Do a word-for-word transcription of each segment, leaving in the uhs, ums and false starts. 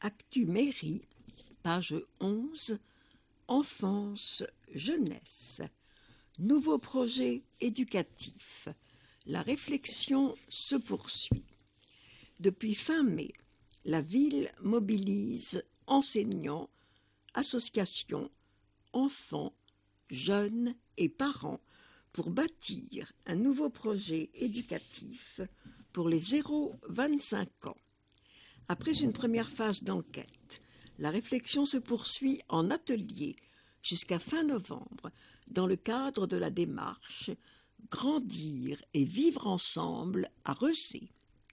Actu Mairie, page onze, Enfance, jeunesse. Nouveau projet éducatif. La réflexion se poursuit. Depuis fin mai, la ville mobilise enseignants, associations, enfants, jeunes et parents pour bâtir un nouveau projet éducatif pour les zéro à vingt-cinq ans. Après une première phase d'enquête, la réflexion se poursuit en atelier jusqu'à fin novembre dans le cadre de la démarche « Grandir et vivre ensemble » à Rezé.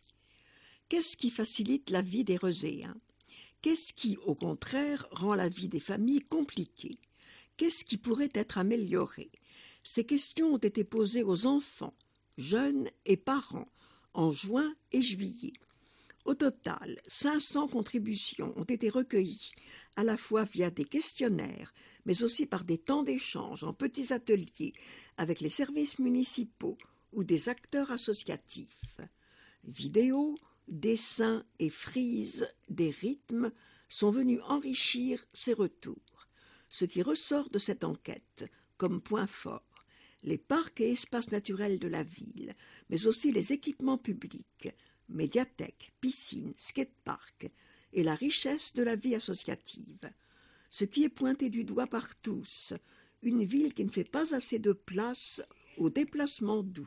Qu'est-ce qui facilite la vie des Rezéens? Qu'est-ce qui, au contraire, rend la vie des familles compliquée? Qu'est-ce qui pourrait être amélioré? Ces questions ont été posées aux enfants, jeunes et parents en juin et juillet. Au total, cinq cents contributions ont été recueillies, à la fois via des questionnaires, mais aussi par des temps d'échange en petits ateliers avec les services municipaux ou des acteurs associatifs. Vidéos, dessins et frises des rythmes sont venus enrichir ces retours. Ce qui ressort de cette enquête comme point fort, les parcs et espaces naturels de la ville, mais aussi les équipements publics, médiathèques, piscines, skateparks et la richesse de la vie associative. Ce qui est pointé du doigt par tous, une ville qui ne fait pas assez de place aux déplacements doux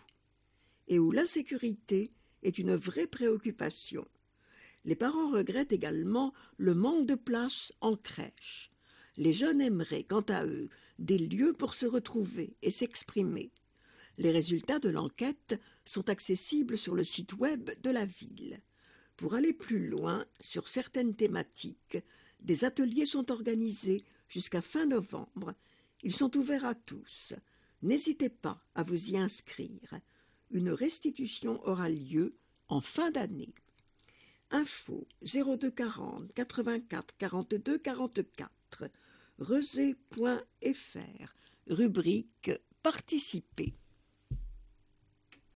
et où l'insécurité est une vraie préoccupation. Les parents regrettent également le manque de place en crèche. Les jeunes aimeraient, quant à eux, des lieux pour se retrouver et s'exprimer. Les résultats de l'enquête sont accessibles sur le site web de la ville. Pour aller plus loin sur certaines thématiques, des ateliers sont organisés jusqu'à fin novembre. Ils sont ouverts à tous. N'hésitez pas à vous y inscrire. Une restitution aura lieu en fin d'année. Info zéro deux quarante quatre-vingt-quatre quarante-deux quarante-quatre, rezé point f r, rubrique Participer.